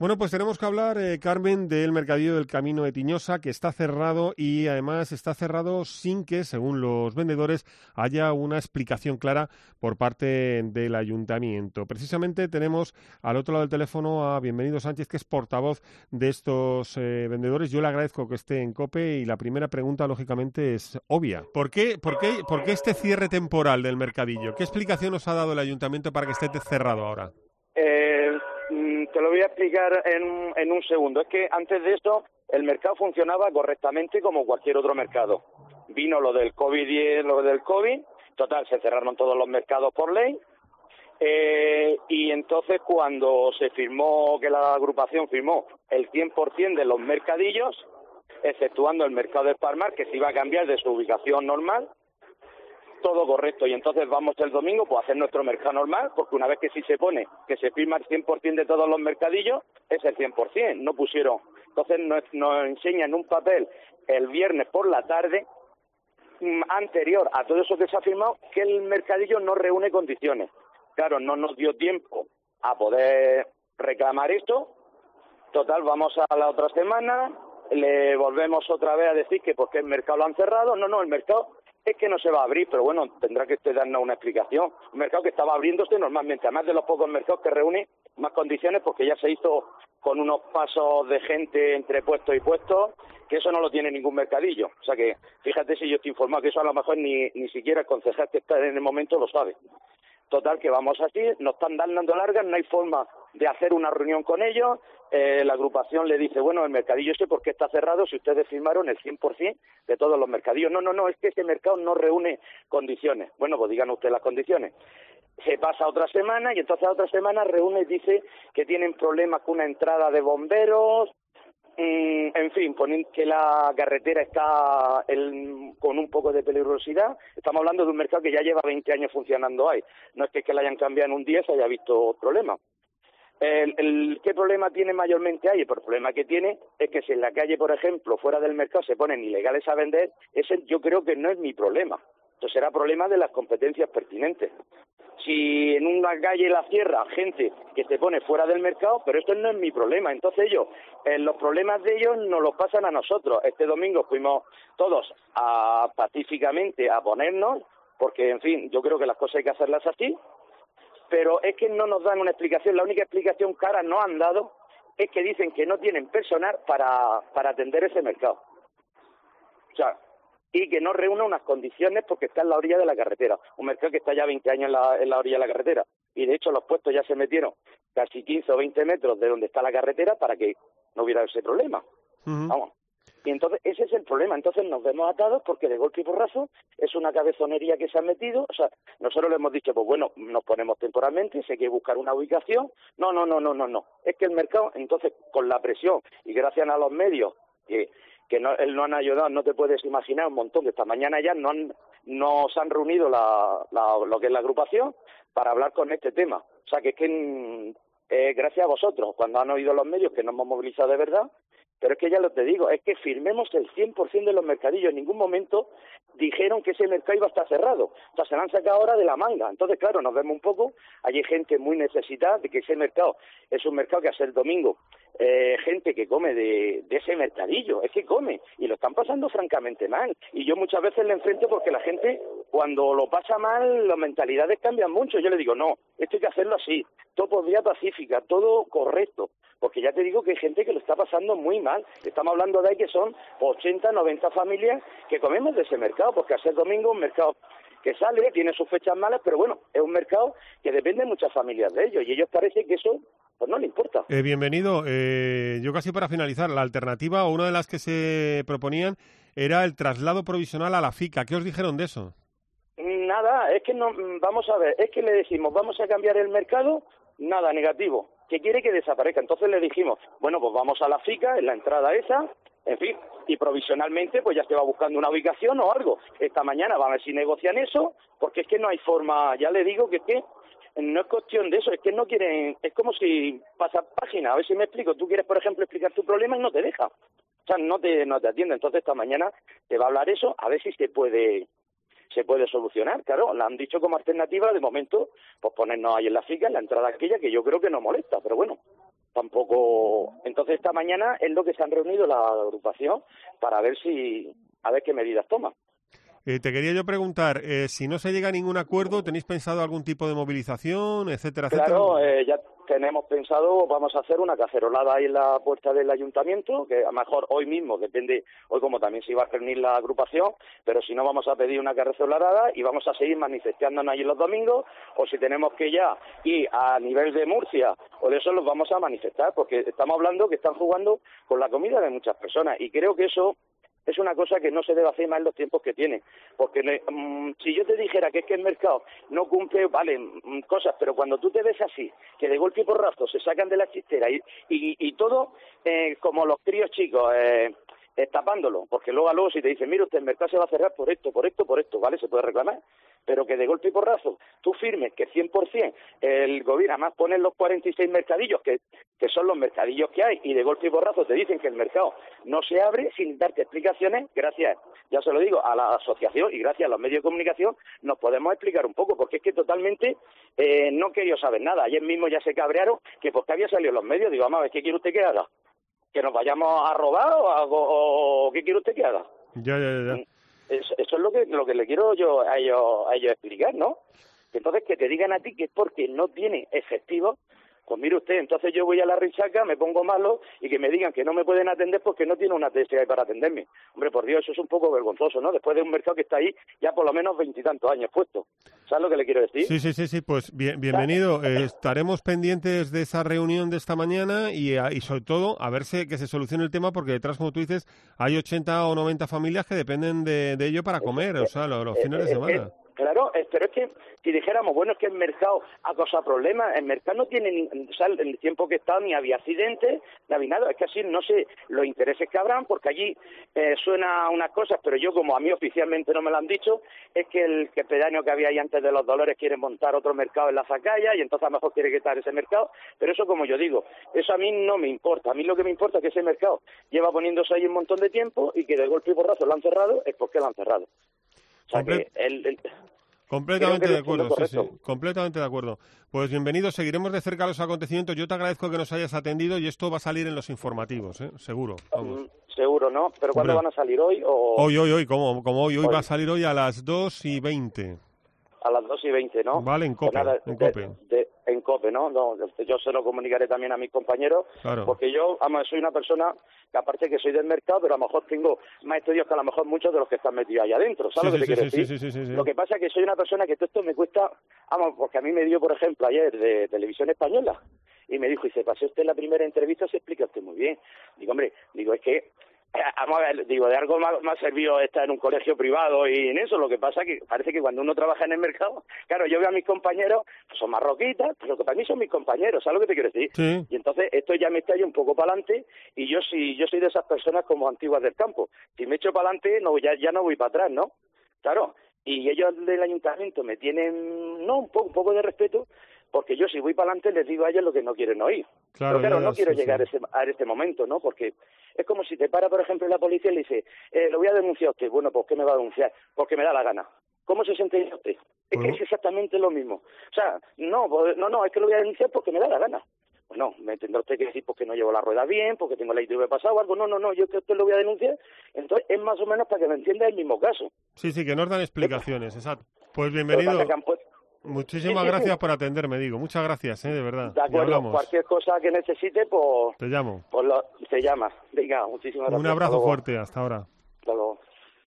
Bueno, pues tenemos que hablar, Carmen, del Mercadillo del Camino de Tiñosa, que está cerrado y además está cerrado sin que, según los vendedores, haya una explicación clara por parte del ayuntamiento. Precisamente tenemos al otro lado del teléfono a Bienvenido Sánchez, que es portavoz de estos vendedores. Yo le agradezco que esté en COPE y la primera pregunta, lógicamente, es obvia. ¿Por qué este cierre temporal del mercadillo? ¿Qué explicación nos ha dado el ayuntamiento para que esté cerrado ahora? Te lo voy a explicar en un segundo. Es que antes de esto el mercado funcionaba correctamente como cualquier otro mercado. Vino lo del COVID, total, se cerraron todos los mercados por ley. Y entonces cuando se firmó, que la agrupación firmó el 100% de los mercadillos, exceptuando el mercado de Palmar, que se iba a cambiar de su ubicación normal, todo correcto, y entonces vamos el domingo pues a hacer nuestro mercado normal, porque una vez que sí se pone, que se firma el 100% de todos los mercadillos, es el 100%, no pusieron. Entonces nos enseñan un papel el viernes por la tarde, anterior a todo eso que se ha firmado, que el mercadillo no reúne condiciones. Claro, no nos dio tiempo a poder reclamar esto. Total, vamos a la otra semana, le volvemos otra vez a decir que porque el mercado lo han cerrado. No, el mercado es que no se va a abrir, pero bueno, tendrá que usted darnos una explicación. Un mercado que estaba abriéndose normalmente, además de los pocos mercados que reúne más condiciones, porque ya se hizo con unos pasos de gente entre puestos y puestos, que eso no lo tiene ningún mercadillo. O sea que, fíjate si yo estoy informado, que eso a lo mejor ni siquiera el concejal que está en el momento lo sabe. Total, que vamos así, nos están dando largas, no hay forma de hacer una reunión con ellos. La agrupación le dice, bueno, el mercadillo ese porque está cerrado si ustedes firmaron el 100% de todos los mercadillos. No, es que ese mercado no reúne condiciones. Bueno, pues digan ustedes las condiciones. Se pasa otra semana y entonces a otra semana reúne y dice que tienen problemas con una entrada de bomberos. En fin, ponen que la carretera está con un poco de peligrosidad. Estamos hablando de un mercado que ya lleva 20 años funcionando ahí. No es que la hayan cambiado en un día se haya visto problemas. ¿Qué problema tiene mayormente ahí? Pues el problema que tiene es que si en la calle, por ejemplo, fuera del mercado se ponen ilegales a vender, ese yo creo que no es mi problema. Entonces será problema de las competencias pertinentes. Si en una calle la cierra gente que se pone fuera del mercado, pero esto no es mi problema. Entonces ellos, los problemas de ellos nos los pasan a nosotros. Este domingo fuimos todos pacíficamente a ponernos, porque en fin, yo creo que las cosas hay que hacerlas así, pero es que no nos dan una explicación. La única explicación que ahora nos han dado es que dicen que no tienen personal para atender ese mercado. O sea, y que no reúne unas condiciones porque está en la orilla de la carretera. Un mercado que está ya 20 años en la orilla de la carretera. Y de hecho los puestos ya se metieron casi 15 o 20 metros de donde está la carretera para que no hubiera ese problema. Vamos. Y entonces ese es el problema. Entonces nos vemos atados porque de golpe y porrazo es una cabezonería que se ha metido. O sea, nosotros le hemos dicho, pues bueno, nos ponemos temporalmente, si hay que buscar una ubicación. No. Es que el mercado, entonces, con la presión y gracias a los medios que no han ayudado, no te puedes imaginar un montón, que esta mañana ya nos han reunido lo que es la agrupación para hablar con este tema. O sea, que es que gracias a vosotros, cuando han oído los medios que nos hemos movilizado de verdad, pero es que ya lo te digo, es que firmemos el 100% de los mercadillos. En ningún momento dijeron que ese mercado iba a estar cerrado. O sea, se lo han sacado ahora de la manga. Entonces, claro, nos vemos un poco. Hay gente muy necesitada de que ese mercado es un mercado que hace el domingo. Gente que come de ese mercadillo, es que come. Y lo están pasando francamente mal. Y yo muchas veces le enfrento porque la gente, cuando lo pasa mal, las mentalidades cambian mucho. Yo le digo, no, esto hay que hacerlo así. Todo por vía pacífica, todo correcto. Porque ya te digo que hay gente que lo está pasando muy mal. Estamos hablando de ahí que son 80, 90 familias que comemos de ese mercado, porque hace domingo un mercado que sale, tiene sus fechas malas, pero bueno, es un mercado que depende de muchas familias de ellos, y ellos parece que eso pues no le importa. Bienvenido. Yo casi para finalizar, la alternativa o una de las que se proponían era el traslado provisional a la FICA. ¿Qué os dijeron de eso? Nada, es que no, vamos a ver, es que le decimos, vamos a cambiar el mercado, nada, negativo, que quiere que desaparezca. Entonces le dijimos, bueno, pues vamos a la FICA, en la entrada esa, en fin, y provisionalmente pues ya se va buscando una ubicación o algo. Esta mañana van a ver si negocian eso, porque es que no hay forma, ya le digo que es que no es cuestión de eso, es que no quieren, es como si pasas página, a ver si me explico, tú quieres, por ejemplo, explicar tu problema y no te deja, o sea, no te atiende. Entonces esta mañana te va a hablar eso, a ver si se puede solucionar. Claro, la han dicho como alternativa de momento, pues ponernos ahí en la FICA, en la entrada aquella, que yo creo que no molesta, pero bueno. tampoco. Entonces esta mañana es lo que se han reunido la agrupación para ver qué medidas toman. Te quería yo preguntar, si no se llega a ningún acuerdo, ¿tenéis pensado algún tipo de movilización, etcétera, Claro, etcétera? ya tenemos pensado, vamos a hacer una cacerolada ahí en la puerta del ayuntamiento, que a lo mejor hoy mismo, depende, hoy como también se iba a reunir la agrupación, pero si no vamos a pedir una cacerolada y vamos a seguir manifestándonos allí los domingos, o si tenemos que ya ir a nivel de Murcia, o de eso los vamos a manifestar, porque estamos hablando que están jugando con la comida de muchas personas, y creo que eso es una cosa que no se debe hacer más en los tiempos que tiene, porque si yo te dijera que es que el mercado no cumple, vale, cosas, pero cuando tú te ves así, que de golpe y porrazo se sacan de la chistera y todo como los críos chicos, tapándolo, porque luego si te dicen, mira usted, el mercado se va a cerrar por esto, ¿vale? Se puede reclamar, pero que de golpe y porrazo tú firmes que 100% el gobierno, además ponen los 46 mercadillos, que son los mercadillos que hay, y de golpe y porrazo te dicen que el mercado no se abre sin darte explicaciones, gracias, ya se lo digo, a la asociación y gracias a los medios de comunicación nos podemos explicar un poco, porque es que totalmente no quería saber nada. Ayer mismo ya se cabrearon que porque había salido en los medios, digo, vamos a ver, ¿qué quiere usted que haga? ¿Que nos vayamos a robar o qué quiere usted que haga? Ya. Eso es lo que le quiero yo a ellos explicar, ¿no? Entonces, que te digan a ti que es porque no tiene efectivo, pues mire usted, entonces yo voy a la risaca, me pongo malo y que me digan que no me pueden atender porque no tiene una TSI para atenderme. Hombre, por Dios, eso es un poco vergonzoso, ¿no? Después de un mercado que está ahí ya por lo menos 20 y tantos años puesto. ¿Sabes lo que le quiero decir? Sí, pues bienvenido. Estaremos pendientes de esa reunión de esta mañana y sobre todo a ver que se solucione el tema, porque detrás, como tú dices, hay 80 o 90 familias que dependen de ello para comer, o sea, los fines de semana. Claro, pero es que si dijéramos, bueno, es que el mercado ha causado problemas, el mercado no tiene, o sea, el tiempo que está ni había accidentes, ni había nada, es que así no sé los intereses que habrán, porque allí suena unas cosas, pero yo como a mí oficialmente no me lo han dicho, es que el pedáneo que había ahí antes de los Dolores quiere montar otro mercado en la Zacaya y entonces a lo mejor quiere quitar ese mercado, pero eso como yo digo, eso a mí no me importa, a mí lo que me importa es que ese mercado lleva poniéndose ahí un montón de tiempo y que de golpe y porrazo lo han cerrado, es porque lo han cerrado. O sea que completamente de acuerdo, sí, completamente de acuerdo. Pues bienvenido, seguiremos de cerca los acontecimientos. Yo te agradezco que nos hayas atendido y esto va a salir en los informativos, seguro. Vamos. Seguro, ¿no? ¿Pero cuándo van a salir hoy? Hoy, como hoy va a salir hoy a las 2:20. A las 2:20, ¿no? Vale, en COPE. Pues nada, en COPE, ¿no? Yo se lo comunicaré también a mis compañeros, claro. Porque yo, soy una persona que aparte que soy del mercado, pero a lo mejor tengo más estudios que a lo mejor muchos de los que están metidos allá adentro, ¿sabes lo que te quiero decir? Sí. Lo que pasa es que soy una persona que todo esto me cuesta, porque a mí me dio, por ejemplo, ayer de Televisión Española, y me dijo, y se pasó usted en la primera entrevista, se explica usted muy bien. Digo, hombre, es que vamos a ver, de algo más servido estar en un colegio privado y en eso. Lo que pasa que parece que cuando uno trabaja en el mercado, claro, yo veo a mis compañeros, pues son marroquitas, pero que para mí son mis compañeros, ¿sabes lo que te quiero decir? Sí. Y entonces esto ya me está un poco para adelante y yo soy de esas personas como antiguas del campo. Si me echo para adelante, ya no voy para atrás, ¿no? Claro, y ellos del ayuntamiento me tienen, un poco de respeto, porque yo si voy para adelante les digo a ellos lo que no quieren oír. Claro, pero claro, no quiero llegar a este momento, ¿no? Porque es como si te para, por ejemplo, la policía y le dice, lo voy a denunciar a usted. Bueno, ¿por qué me va a denunciar? Porque me da la gana. ¿Cómo se siente usted? Es que es exactamente lo mismo. O sea, no, es que lo voy a denunciar porque me da la gana. Pues no, me tendrá usted que decir porque no llevo la rueda bien, porque tengo la ITV pasada o algo. No, yo que usted lo voy a denunciar. Entonces es más o menos para que me entienda el mismo caso. Sí, que nos dan explicaciones, exacto. Pues bienvenido. Muchísimas gracias por atenderme, Muchas gracias, de verdad. De acuerdo, cualquier cosa que necesite, pues... Te llamo. Te llamas. Venga, muchísimas gracias. Un abrazo fuerte, hasta ahora.